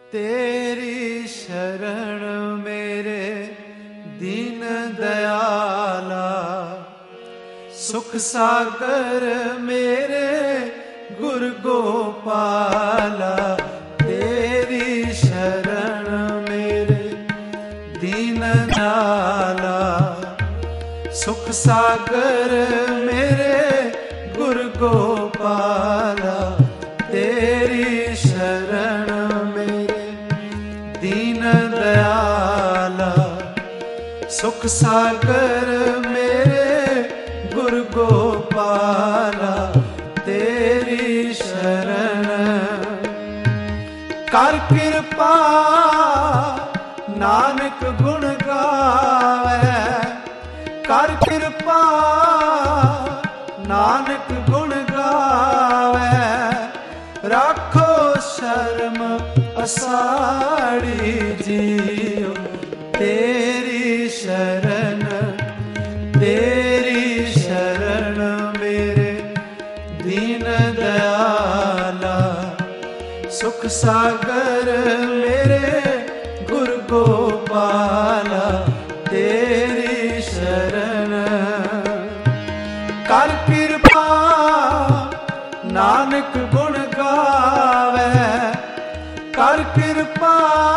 तेरी शरण मेरे दीन दयाला, सुख सागर मेरे गुरु गोपाला। तेरी शरण मेरे दीन दयाला, सुख सागर मेरे गुरु गोपाला। तेरी शरण मेरे दीन दयाला, सुख सागर मेरे गुरु गोपाला। तेरी शरण कर कृपा नानक गुण गावे, कर कृपा नानक गुण गावे। राखो शर्म असाड़ी जियो, तेरी शरण मेरे दीन दयाला, सुख सागर मेरे गुरु गोपाला। तेरी शरण कर कृपा नानक गुण गावे, कर कृपा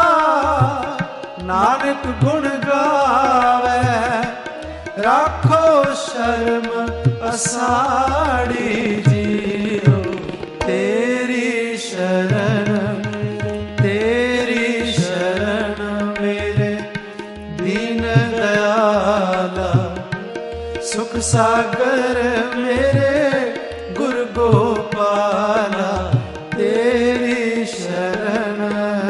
नानक गुण गावे। राखो शर्म असाड़ी जियो, तेरी शरण मेरे दीन दयाला, सुख सागर मेरे गुरु गोपाला। तेरी शरण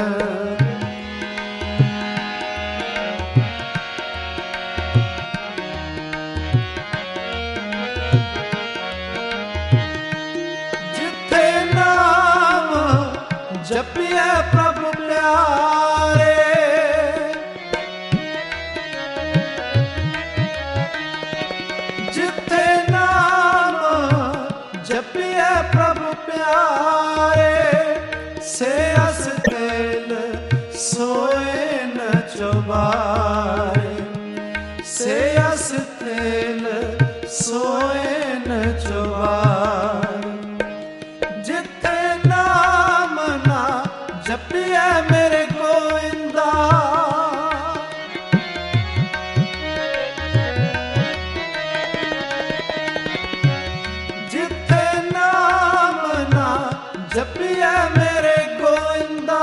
जिथे नाम जपिए प्रभु प्यारे, जिथे नाम जपिए प्रभु प्यारे। से अस तेल सोए न चुबारे, से अस तेल सोए न चुबारे। जिथे नाम ना जपिए मेरे गोविंदा, जिथे नाम ना जपिए मेरे गोविंदा।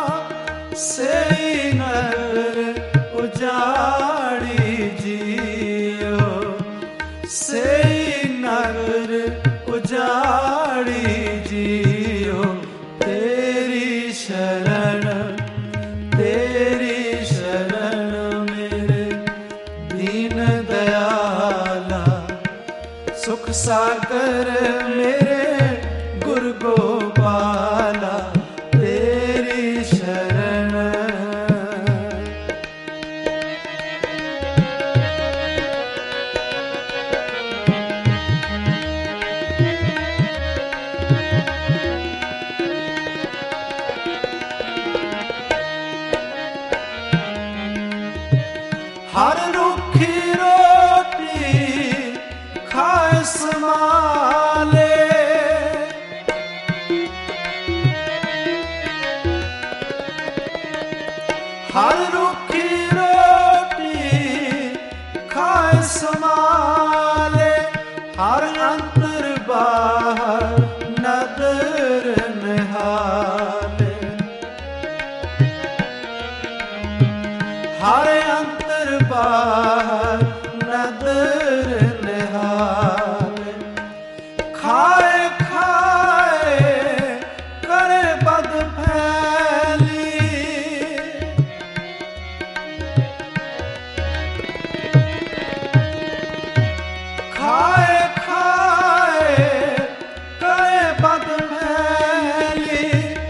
सेई नगर उजाड़ी जियो, सेई नगर उजाड़ी जियो। तेरी शरण मेरे दीन दयाला, सुख सागर मेरे गुरु गोपाला। तेरी शरण हर रूखी रोटी खाए संभाले, हर रूखी रोटी खाए संभाले। हर अंतर बाहर नदर निहाले, हर अंतर बाहर नदर निहाले। खाए खाए करे बद फैली, खाए खाए करे बद फैली।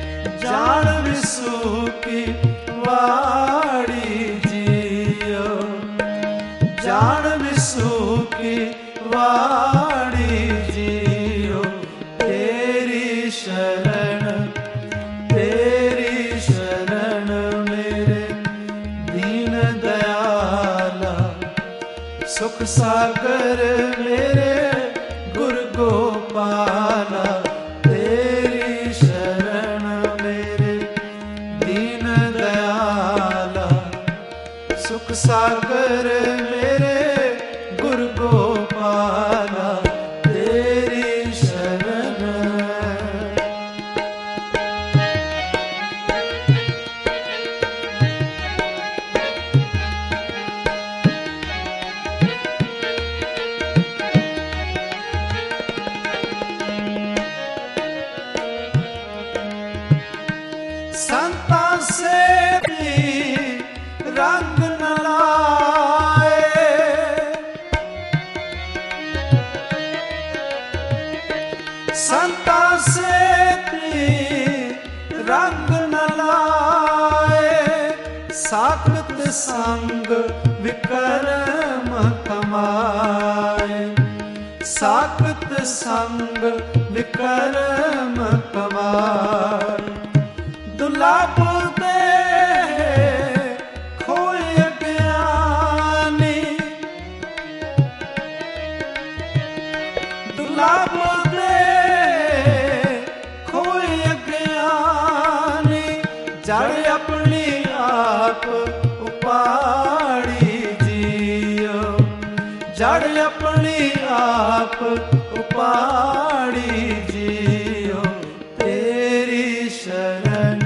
ਸੁਖ ਸਾਗਰ ਮੇਰੇ ਗੁਰ ਗੋਪਾਲਾ, ਤੇਰੀ ਸ਼ਰਨ ਮੇਰੇ ਦੀਨ ਦਇਆਲਾ। ਸੁਖ ਸਾਗਰ ਮੇਰੇ ਗੁਰ ਗੋਪਾਲਾ, ਤੇਰੀ ਸ਼ਰਨ। ਸੰਤਾਂ ਸੇ ਵੀ ਰੰਗ ਨ ਲਾਏ, ਸੰਤਾਂ ਸੇ ਵੀ ਰੰਗ ਨ ਲਾਏ। ਸਾਖਤ ਸੰਗ ਵਿਕਰਮ ਕਮਾਏ, ਸਾਖਤ ਸੰਗ ਵਿਕਰਮ ਕਮਾਏ। ਦੁਰਲਭ ਦੇ ਖੋਏ ਗਿਆਨੀ, ਦੁਰਲਭ ਦੇ ਖੋਏ ਗਿਆਨੀ। ਜੜ ਆਪਣੀ ਆਪ ਉਪਾੜੀ ਜੀਓ, ਜੜ ਆਪਣੀ ਆਪ ਉਪਾੜੀ ਜੀਓ। ਤੇਰੀ ਸ਼ਰਨ,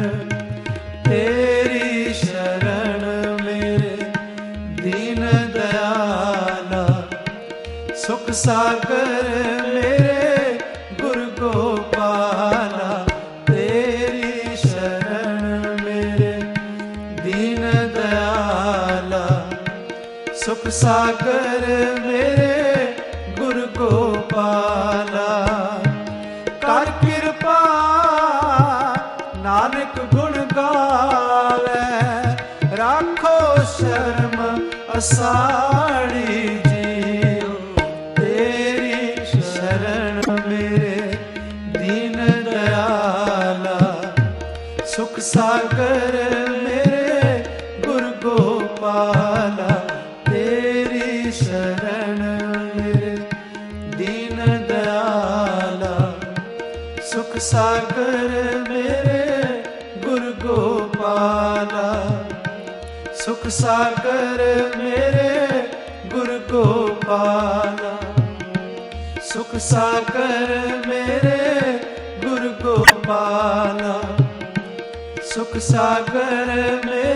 ਤੇਰੀ ਸ਼ਰਨ ਮੇਰੇ ਦੀਨ ਦਇਆਲਾ। ਸੁਖ ਸਾਗਰ ਮੇਰੇ ਗੁਰ ਗੋਪਾਲਾ, ਤੇਰੀ ਸ਼ਰਨ ਮੇਰੇ ਦੀਨ ਦਇਆਲਾ। ਸੁਖ ਸਾਗਰ ਮੇਰੇ ਗੁਰ ਗੋਪਾਲਾ। ਕਰ ਕਿਰਪਾ ਨਾਨਕ ਗੁਣ ਗਾਵੇ, ਰਾਖੋ ਸ਼ਰਮ ਅਸਾੜੀ ਜੀਓ। ਤੇਰੀ ਸ਼ਰਨ ਮੇਰੇ ਦੀਨ ਦਇਆਲਾ। ਸੁਖ ਸਾਗਰ ਮੇਰੇ ਗੁਰ ਗੋਪਾਲਾ, ਤੇਰੀ ਸ਼ਰਨ ਮੇਰੇ ਦੀਨ ਦਇਆਲਾ। ਸੁਖ ਸਾਗਰ ਮੇਰੇ ਗੁਰ ਗੋਪਾਲਾ, ਸੁਖ ਸਾਗਰ ਮੇਰੇ ਗੁਰ ਗੋਪਾਲਾ। ਸੁਖ ਸਾਗਰ ਮੇਰੇ ਗੁਰ ਗੋਪਾਲਾ, ਸੁਖ ਸਾਗਰ ਮੇਰੇ